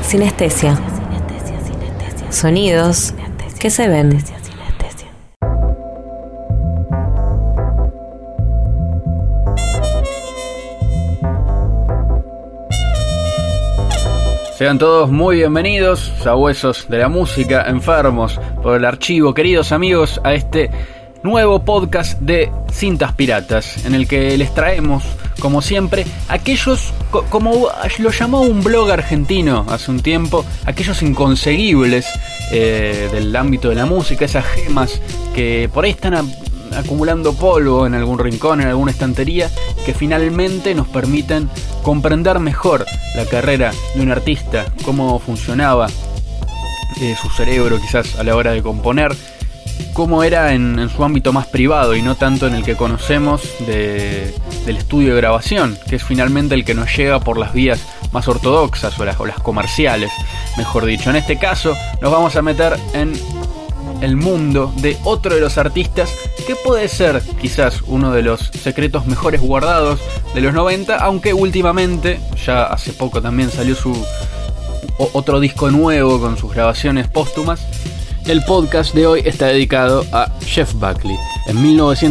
Sinestesia. Sonidos que se ven. Sean todos muy bienvenidos, sabuesos de la música, enfermos por el archivo, queridos amigos, a este nuevo podcast de Cintas Piratas, en el que les traemos, como siempre, aquellos, como lo llamó un blog argentino hace un tiempo, aquellos inconseguibles del ámbito de la música, esas gemas que por ahí están acumulando polvo en algún rincón, en alguna estantería, que finalmente nos permiten comprender mejor la carrera de un artista, cómo funcionaba su cerebro quizás a la hora de componer, cómo era en su ámbito más privado y no tanto en el que conocemos del estudio de grabación, que es finalmente el que nos llega por las vías más ortodoxas o las comerciales, mejor dicho. En este caso nos vamos a meter en el mundo de otro de los artistas que puede ser quizás uno de los secretos mejores guardados de los 90, aunque últimamente, ya hace poco también salió su otro disco nuevo con sus grabaciones póstumas. El podcast de hoy está dedicado a Jeff Buckley. En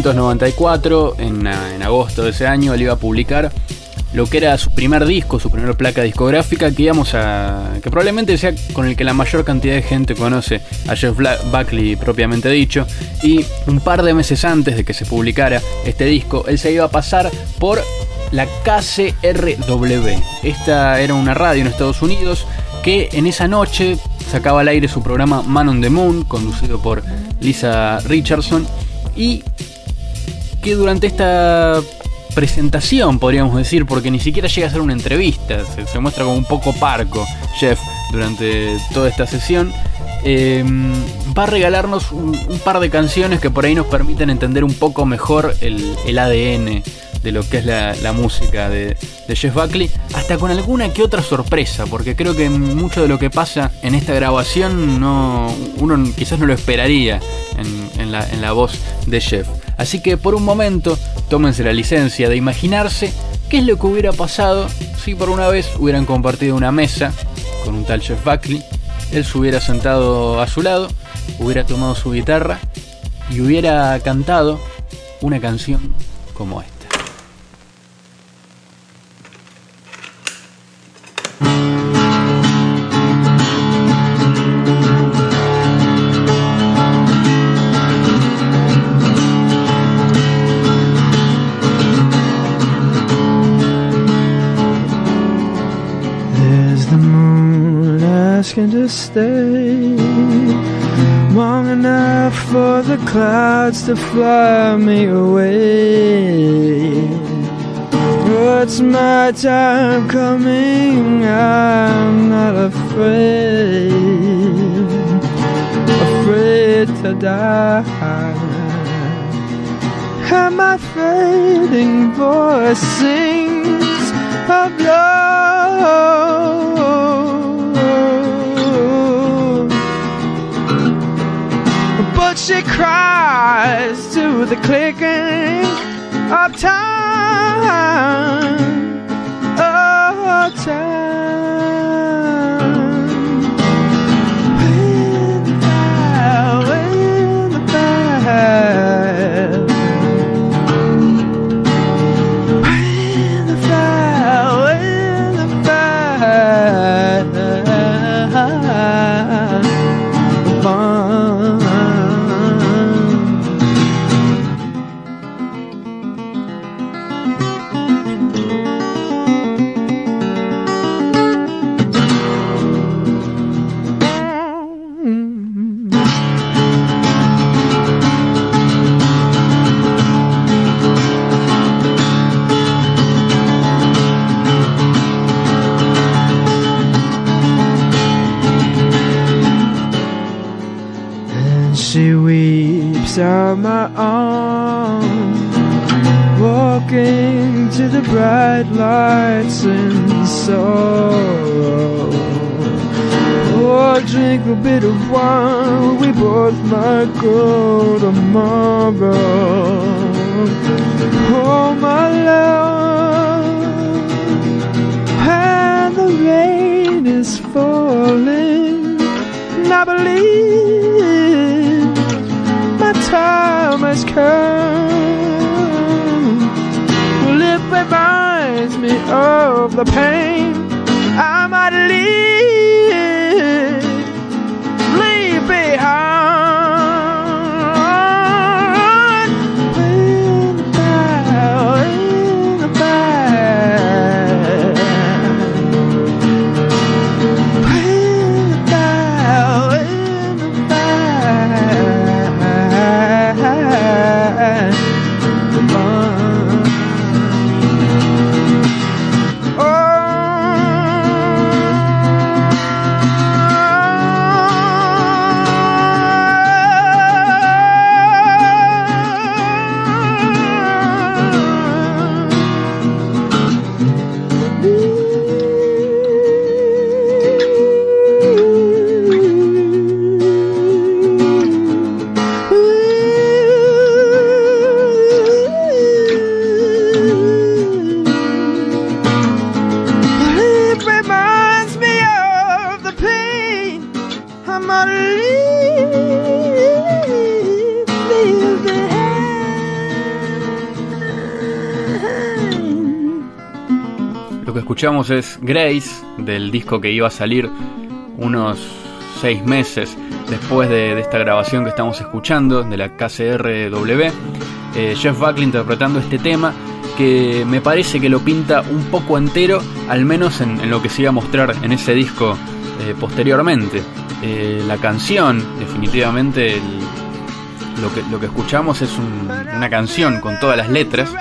1994, en agosto de ese año, él iba a publicar lo que era su primer disco, su primera placa discográfica, que probablemente sea con el que la mayor cantidad de gente conoce a Jeff Buckley propiamente dicho. Y un par de meses antes de que se publicara este disco, él se iba a pasar por la KCRW. Esta era una radio en Estados Unidos que en esa noche sacaba al aire su programa Man on the Moon, conducido por Lisa Richardson, y que durante esta presentación, podríamos decir, porque ni siquiera llega a ser una entrevista, se muestra como un poco parco Jeff durante toda esta sesión, va a regalarnos un par de canciones que por ahí nos permiten entender un poco mejor el ADN de lo que es la música de Jeff Buckley, hasta con alguna que otra sorpresa, porque creo que mucho de lo que pasa en esta grabación uno quizás no lo esperaría en la voz de Jeff. Así que por un momento tómense la licencia de imaginarse qué es lo que hubiera pasado si por una vez hubieran compartido una mesa con un tal Jeff Buckley. Él se hubiera sentado a su lado, hubiera tomado su guitarra y hubiera cantado una canción como esta. To stay long enough for the clouds to fly me away. It's my time coming, I'm not afraid to die. And my fading voice sings of love. But she cries to the clicking of time, of time. When the fire, when the fire, when the fire, when the fire, she weeps on my arm, walking to the bright lights in sorrow. Oh, drink a bit of wine, we both might go tomorrow. Oh, my love, and the rain is falling. I believe my time has come. Well, it reminds me of the pain I might leave behind. Lo que escuchamos es Grace, del disco que iba a salir unos 6 meses después de esta grabación que estamos escuchando, de la KCRW. Jeff Buckley interpretando este tema que me parece que lo pinta un poco entero, al menos en lo que se iba a mostrar en ese disco posteriormente. La canción, definitivamente, lo que escuchamos es una canción con todas las letras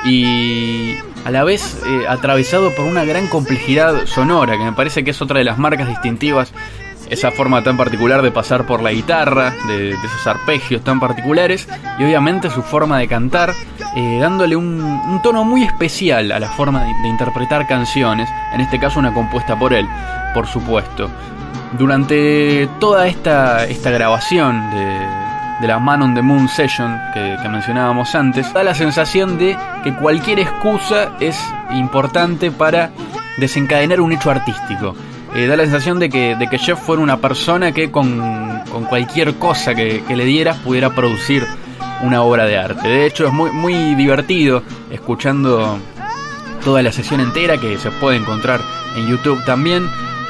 y a la vez atravesado por una gran complejidad sonora, que me parece que es otra de las marcas distintivas, esa forma tan particular de pasar por la guitarra, de esos arpegios tan particulares, y obviamente su forma de cantar, dándole un tono muy especial a la forma de interpretar canciones, en este caso una compuesta por él, por supuesto. Durante toda esta grabación de la Man on the Moon Session que mencionábamos antes, da la sensación de que cualquier excusa es importante para desencadenar un hecho artístico. Da la sensación de que Jeff fuera una persona que con cualquier cosa que le dieras pudiera producir una obra de arte. De hecho, es muy, muy divertido escuchando toda la sesión entera, que se puede encontrar en YouTube también.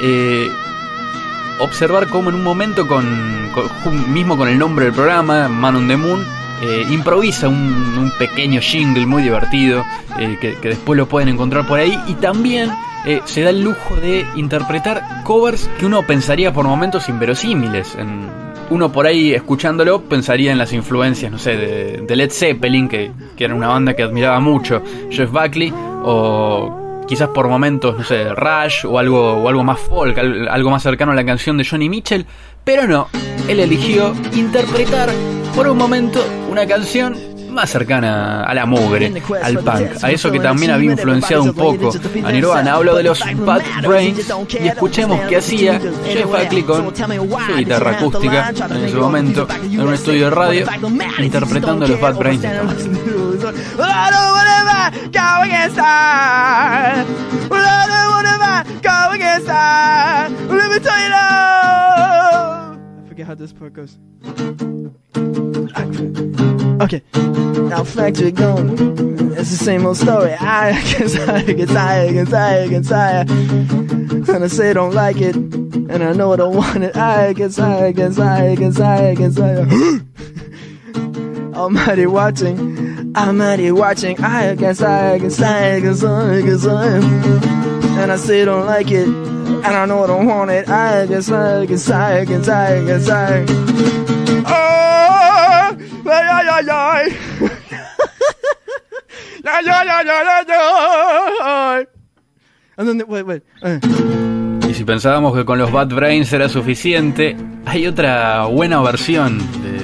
Observar cómo en un momento mismo con el nombre del programa, Man on the Moon, improvisa un pequeño jingle muy divertido, que después lo pueden encontrar por ahí, y también se da el lujo de interpretar covers que uno pensaría por momentos inverosímiles. Uno por ahí escuchándolo pensaría en las influencias, no sé, de Led Zeppelin, que era una banda que admiraba mucho Jeff Buckley, o quizás por momentos, no sé, Rush o algo más folk, algo más cercano a la canción de Joni Mitchell, pero no, él eligió interpretar por un momento una canción más cercana a la mugre, al punk, a eso que también había influenciado un poco a Nirvana. Hablo de los Bad Brains, y escuchemos qué hacía Jeff Buckley con su guitarra acústica en ese momento en un estudio de radio, interpretando los Bad Brains. How this part goes. Okay, now factory going. It's the same old story. I get tired. And I say I don't like it, and I know I don't want it. I get tired. Almighty watching. I get tired. And I say I don't like it, and I know I don't want it. I get tired. Oh, ay. And then, wait. Y si pensábamos que con los Bad Brains era suficiente, hay otra buena versión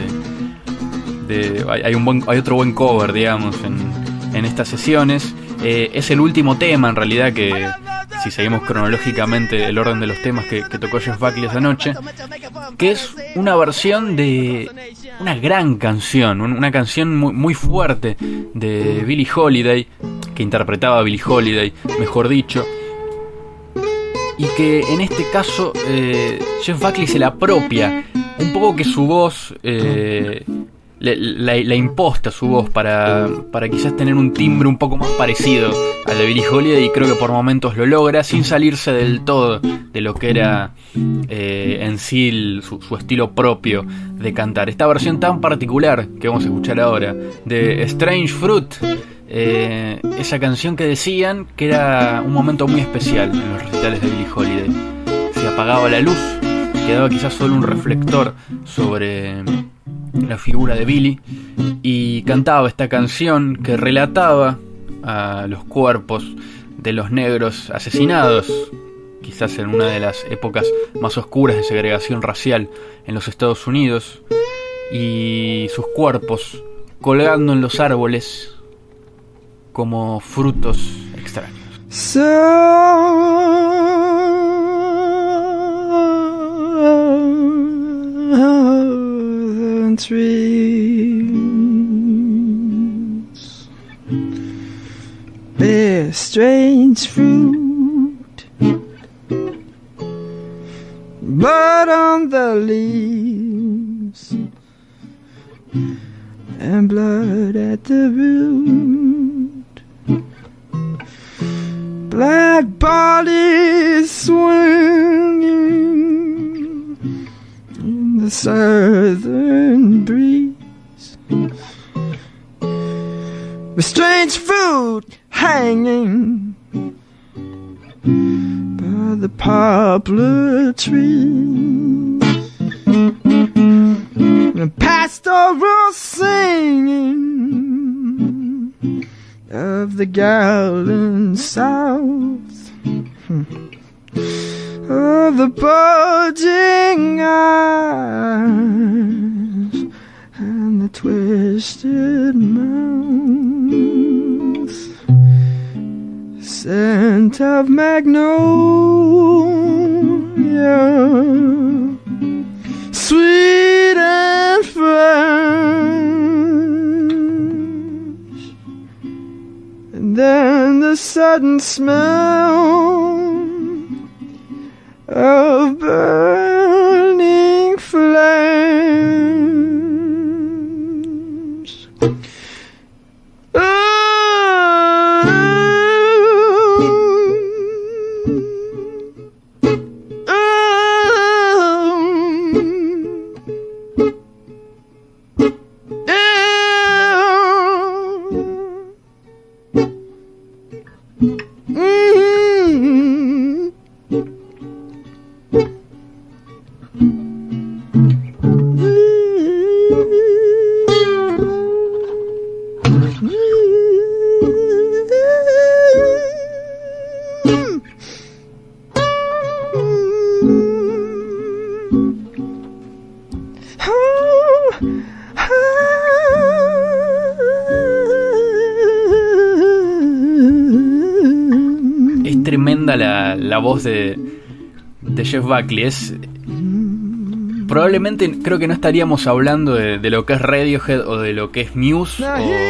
hay otro buen cover, digamos, en estas sesiones. Es el último tema, en realidad, que si seguimos cronológicamente el orden de los temas que tocó Jeff Buckley esa noche, que es una versión de una gran canción, una canción muy, muy fuerte de Billie Holiday, que interpretaba a Billie Holiday, mejor dicho. y que en este caso Jeff Buckley se la apropia, un poco que su voz la imposta su voz para quizás tener un timbre un poco más parecido al de Billie Holiday, y creo que por momentos lo logra sin salirse del todo de lo que era en sí su estilo propio de cantar. Esta versión tan particular que vamos a escuchar ahora de Strange Fruit, esa canción que decían que era un momento muy especial en los recitales de Billie Holiday. Se apagaba la luz, quedaba quizás solo un reflector sobre la figura de Billie, y cantaba esta canción que relataba a los cuerpos de los negros asesinados, quizás en una de las épocas más oscuras de segregación racial en los Estados Unidos, y sus cuerpos colgando en los árboles como frutos extraños. Trees bear strange fruit, but on the leaves and blood at the root, black bodies swinging in the southern breeze, with strange fruit hanging by the poplar trees, and pastoral singing of the gallant South, of the bulging eyes and the twisted mouth, scent of magnolia, sweet and fresh, and then the sudden smell of burning flames. Es tremenda la voz de Jeff Buckley. Es probablemente, creo que no estaríamos hablando de lo que es Radiohead o de lo que es Muse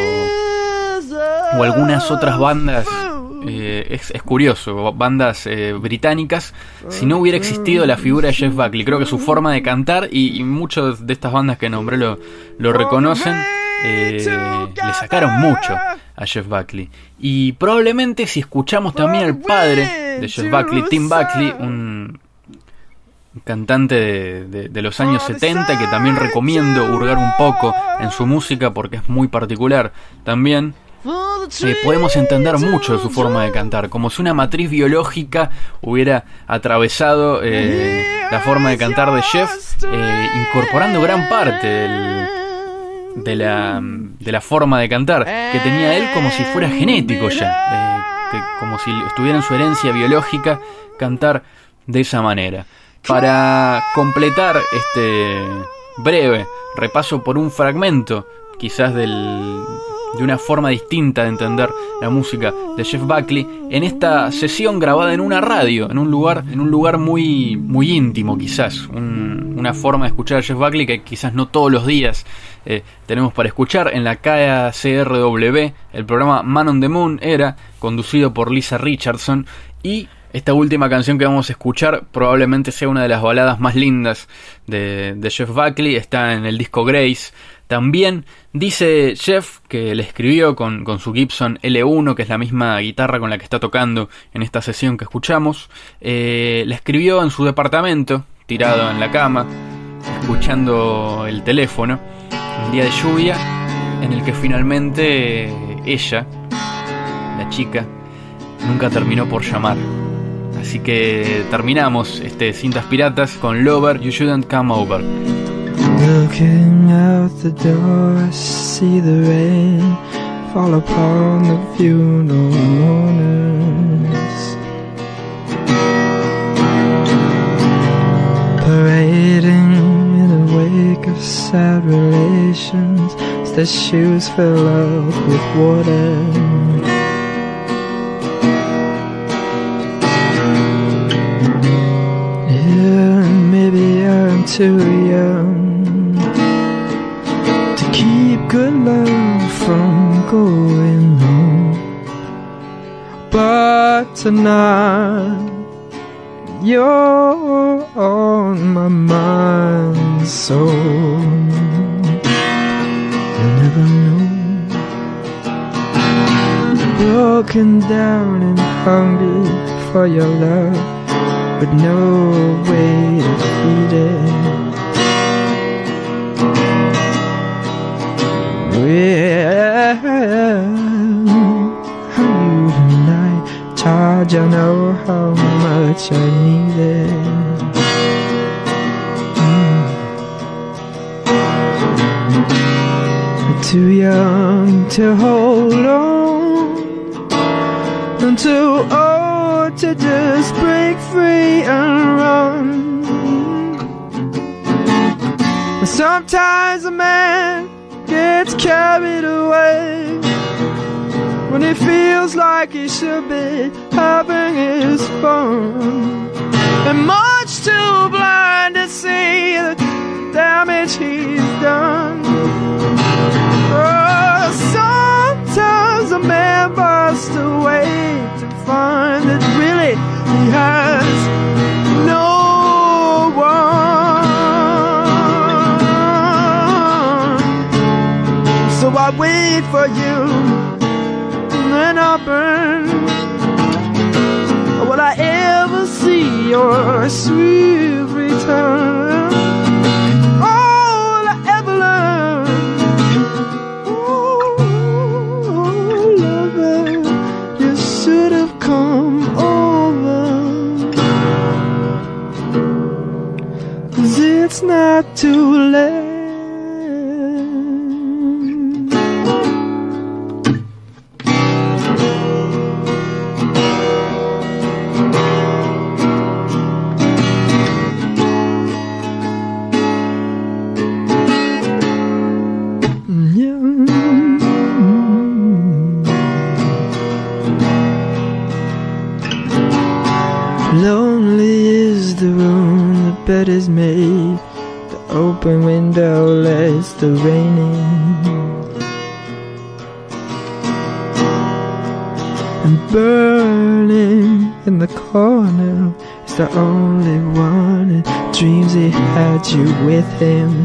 o algunas otras bandas. Es curioso, bandas británicas, si no hubiera existido la figura de Jeff Buckley. Creo que su forma de cantar, y muchas de estas bandas que nombré lo reconocen, le sacaron mucho a Jeff Buckley. Y probablemente si escuchamos también al padre de Jeff Buckley, Tim Buckley, un cantante de los años 70, que también recomiendo hurgar un poco en su música porque es muy particular también, podemos entender mucho de su forma de cantar, como si una matriz biológica hubiera atravesado la forma de cantar de Jeff, incorporando gran parte de la forma de cantar que tenía él, como si fuera genético ya, como si estuviera en su herencia biológica cantar de esa manera. Para completar este breve repaso por un fragmento quizás de una forma distinta de entender la música de Jeff Buckley, en esta sesión grabada en una radio, en un lugar muy, muy íntimo, quizás una forma de escuchar a Jeff Buckley que quizás no todos los días tenemos para escuchar. En la KCRW, el programa Man on the Moon era conducido por Lisa Richardson, y Esta última canción que vamos a escuchar probablemente sea una de las baladas más lindas de Jeff Buckley. Está en el disco Grace. También dice Jeff que le escribió con su Gibson L1, que es la misma guitarra con la que está tocando en esta sesión que escuchamos. La escribió en su departamento, tirado en la cama, escuchando el teléfono, un día de lluvia en el que finalmente ella, la chica, nunca terminó por llamar. Así que terminamos Cintas Piratas con Lover, You Shouldn't Come Over. Looking out the door, I see the rain fall upon the funeral mourners, parading in a wake of sad relations, as their shoes fill up with water. Maybe I'm too young to keep good love from going home, but tonight you're on my mind, so you'll never know. Broken down and hungry for your love, with no way to feed it. Well, how you tonight, charge, I know how much I need it. I'm too young to hold on, I'm too old to just break free and run. Sometimes a man gets carried away when he feels like he should be having his fun, and much too blind to see the damage he's done. Oh, sometimes a man busts away to find that really he has no one. So I wait for you, and then I burn. Will I ever see your sweet return? All I ever learned, oh, lover, you should have come over, 'cause it's not too late. Lonely is the room, the bed is made, the open window lets the rain in, and burning in the corner is the only one that dreams he had you with him.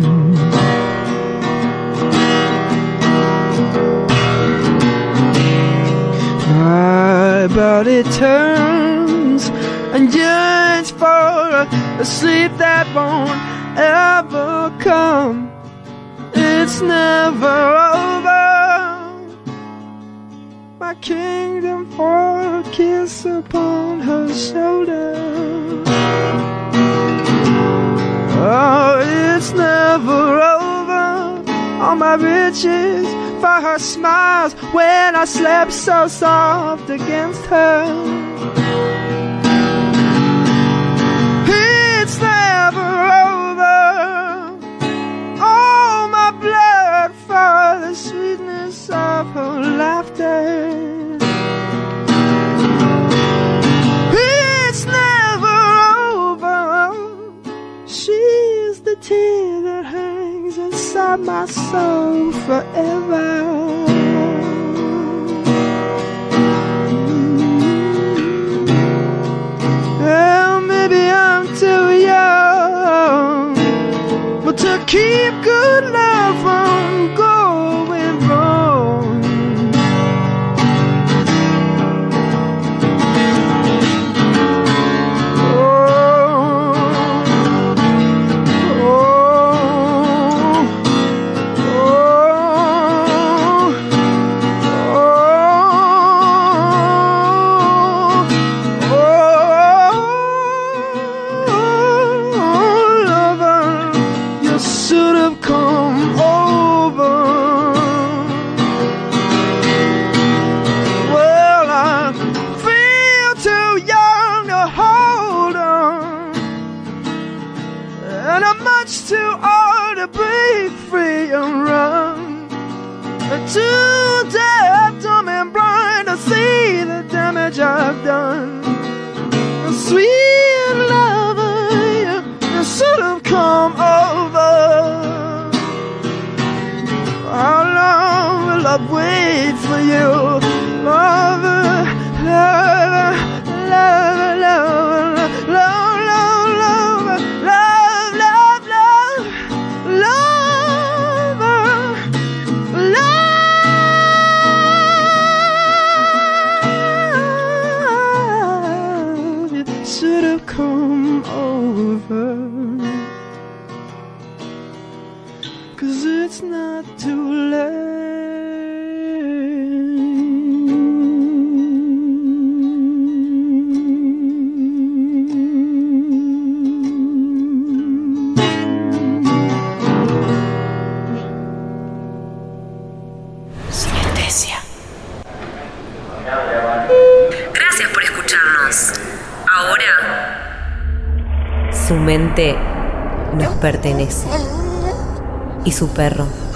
My body turns and yearns for a sleep that won't ever come. It's never over. My kingdom for a kiss upon her shoulder. Oh, it's never over. All my riches for her smiles when I slept so soft against her. It's never over. All my blood for the sweetness of her laughter. It's never over. She's the tear that hangs inside my soul forever. much too old to break free and run. Too dead, dumb and blind to see the damage I've done. Sweet lover, you should have come over. How long will I wait for you? Lover, lover, lover, lover, lover, lover, love, love, love, lover, love. You should have come over. 'Cause it's not too late. Sinestesia. Gracias por escucharnos. Ahora, su mente nos pertenece. Y su perro